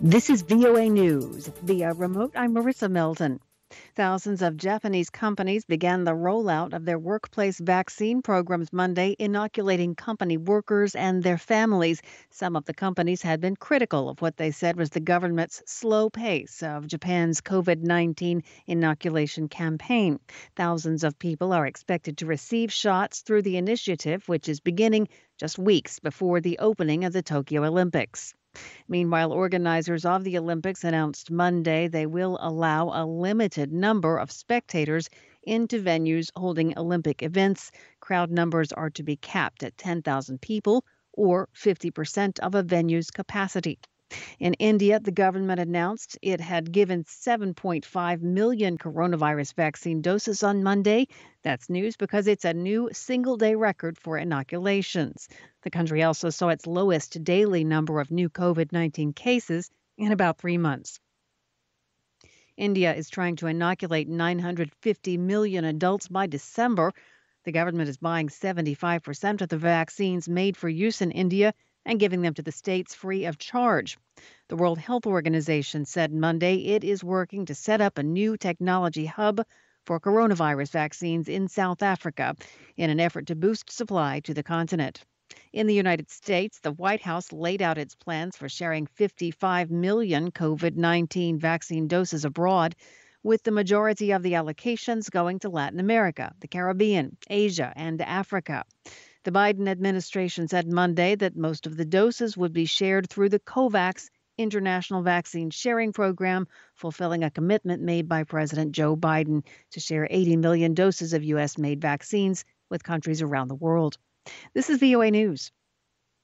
This is VOA News. Via remote, I'm Marissa Melton. Thousands of Japanese companies began the rollout of their workplace vaccine programs Monday, inoculating company workers and their families. Some of the companies had been critical of what they said was the government's slow pace of Japan's COVID-19 inoculation campaign. Thousands of people are expected to receive shots through the initiative, which is beginning just weeks before the opening of the Tokyo Olympics. Meanwhile, organizers of the Olympics announced Monday they will allow a limited number of spectators into venues holding Olympic events. Crowd numbers are to be capped at 10,000 people or 50% of a venue's capacity. In India, the government announced it had given 7.5 million coronavirus vaccine doses on Monday. That's news because it's a new single-day record for inoculations. The country also saw its lowest daily number of new COVID-19 cases in about 3 months. India is trying to inoculate 950 million adults by December. The government is buying 75% of the vaccines made for use in India and giving them to the states free of charge. The World Health Organization said Monday it is working to set up a new technology hub for coronavirus vaccines in South Africa in an effort to boost supply to the continent. In the United States, the White House laid out its plans for sharing 55 million COVID-19 vaccine doses abroad, with the majority of the allocations going to Latin America, the Caribbean, Asia, and Africa. The Biden administration said Monday that most of the doses would be shared through the COVAX International Vaccine Sharing Program, fulfilling a commitment made by President Joe Biden to share 80 million doses of U.S.-made vaccines with countries around the world. This is VOA News.